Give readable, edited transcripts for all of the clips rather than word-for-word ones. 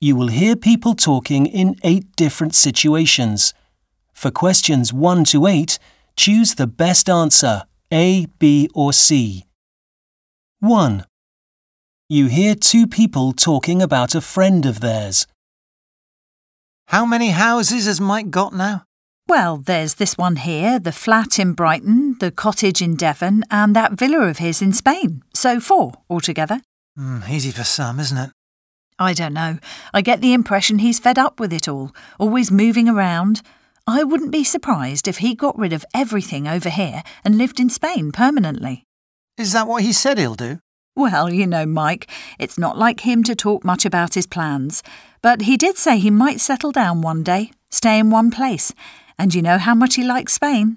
You will hear people talking in 8 different situations. For questions 1 to 8, choose the best answer, A, B or C. 1. You hear 2 people talking about a friend of theirs. How many houses has Mike got now? Well, there's this one here, the flat in Brighton, the cottage in Devon and that villa of his in Spain. So 4 altogether. Easy for some, isn't it? I don't know. I get the impression he's fed up with it all, always moving around. I wouldn't be surprised if he got rid of everything over here and lived in Spain permanently. Is that what he said he'll do? Well, you know, Mike, it's not like him to talk much about his plans. But he did say he might settle down one day, stay in one place. And you know how much he likes Spain.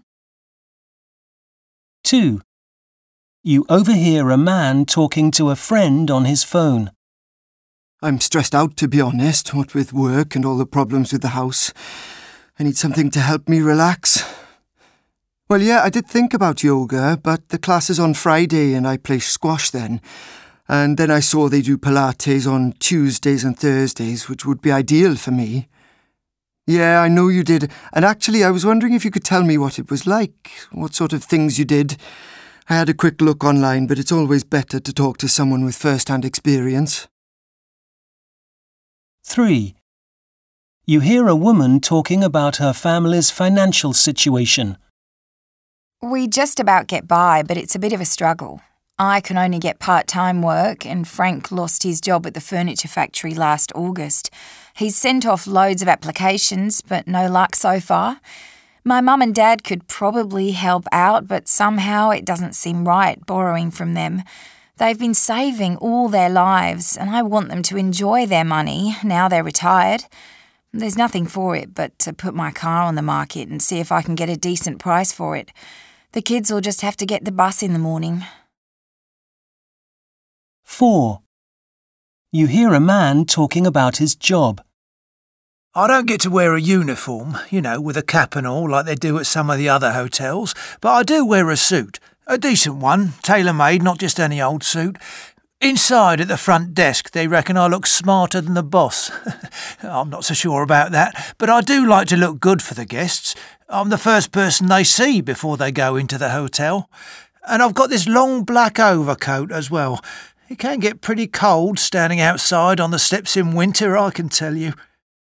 2. You overhear a man talking to a friend on his phone. I'm stressed out, to be honest, what with work and all the problems with the house. I need something to help me relax. Well, yeah, I did think about yoga, but the class is on Friday and I play squash then. And then I saw they do Pilates on Tuesdays and Thursdays, which would be ideal for me. Yeah, I know you did. And actually, I was wondering if you could tell me what it was like, what sort of things you did. I had a quick look online, but it's always better to talk to someone with first-hand experience. 3. You hear a woman talking about her family's financial situation. We just about get by, but it's a bit of a struggle. I can only get part-time work and Frank lost his job at the furniture factory last August. He's sent off loads of applications, but no luck so far. My mum and dad could probably help out, but somehow it doesn't seem right borrowing from them. They've been saving all their lives and I want them to enjoy their money now they're retired. There's nothing for it but to put my car on the market and see if I can get a decent price for it. The kids will just have to get the bus in the morning. 4. You hear a man talking about his job. I don't get to wear a uniform, with a cap and all like they do at some of the other hotels, but I do wear a suit. A decent one, tailor-made, not just any old suit. Inside at the front desk, they reckon I look smarter than the boss. I'm not so sure about that, but I do like to look good for the guests. I'm the first person they see before they go into the hotel. And I've got this long black overcoat as well. It can get pretty cold standing outside on the steps in winter, I can tell you.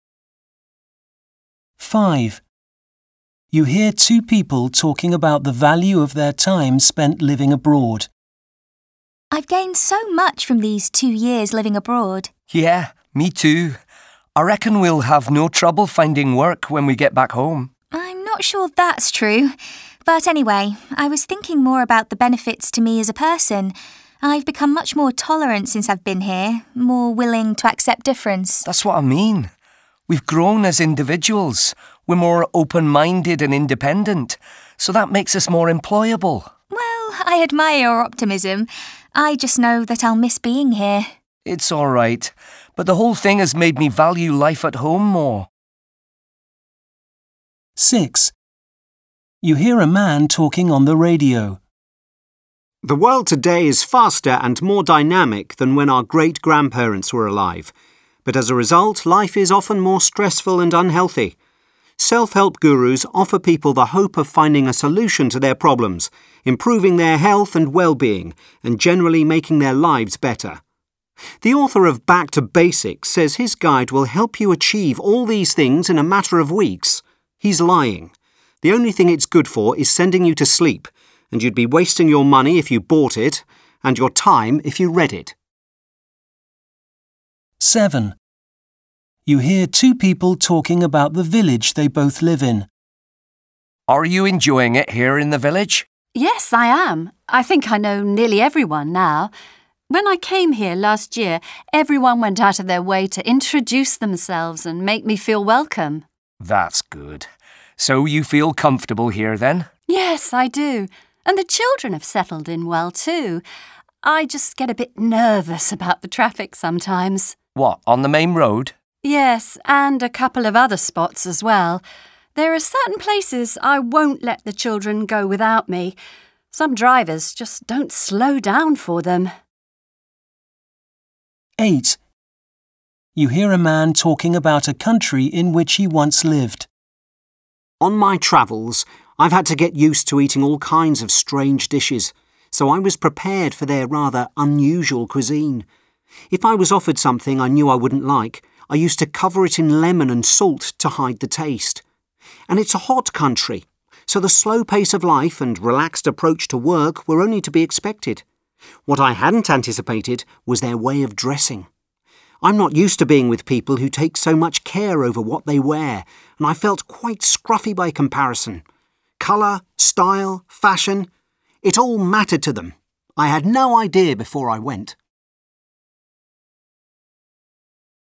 5. You hear 2 people talking about the value of their time spent living abroad. I've gained so much from these 2 years living abroad. Yeah, me too. I reckon we'll have no trouble finding work when we get back home. I'm not sure that's true. But anyway, I was thinking more about the benefits to me as a person. I've become much more tolerant since I've been here, more willing to accept difference. That's what I mean. We've grown as individuals. We're more open-minded and independent, so that makes us more employable. Well, I admire your optimism. I just know that I'll miss being here. It's all right, but the whole thing has made me value life at home more. 6. You hear a man talking on the radio. The world today is faster and more dynamic than when our great-grandparents were alive. But as a result, life is often more stressful and unhealthy. Self-help gurus offer people the hope of finding a solution to their problems, improving their health and well-being, and generally making their lives better. The author of Back to Basics says his guide will help you achieve all these things in a matter of weeks. He's lying. The only thing it's good for is sending you to sleep, and you'd be wasting your money if you bought it, and your time if you read it. 7. You hear 2 people talking about the village they both live in. Are you enjoying it here in the village? Yes, I am. I think I know nearly everyone now. When I came here last year, everyone went out of their way to introduce themselves and make me feel welcome. That's good. So you feel comfortable here then? Yes, I do. And the children have settled in well too. I just get a bit nervous about the traffic sometimes. What, on the main road? Yes, and a couple of other spots as well. There are certain places I won't let the children go without me. Some drivers just don't slow down for them. 8. You hear a man talking about a country in which he once lived. On my travels, I've had to get used to eating all kinds of strange dishes, so I was prepared for their rather unusual cuisine. If I was offered something I knew I wouldn't like, I used to cover it in lemon and salt to hide the taste. And it's a hot country, so the slow pace of life and relaxed approach to work were only to be expected. What I hadn't anticipated was their way of dressing. I'm not used to being with people who take so much care over what they wear, and I felt quite scruffy by comparison. Colour, style, fashion, it all mattered to them. I had no idea before I went.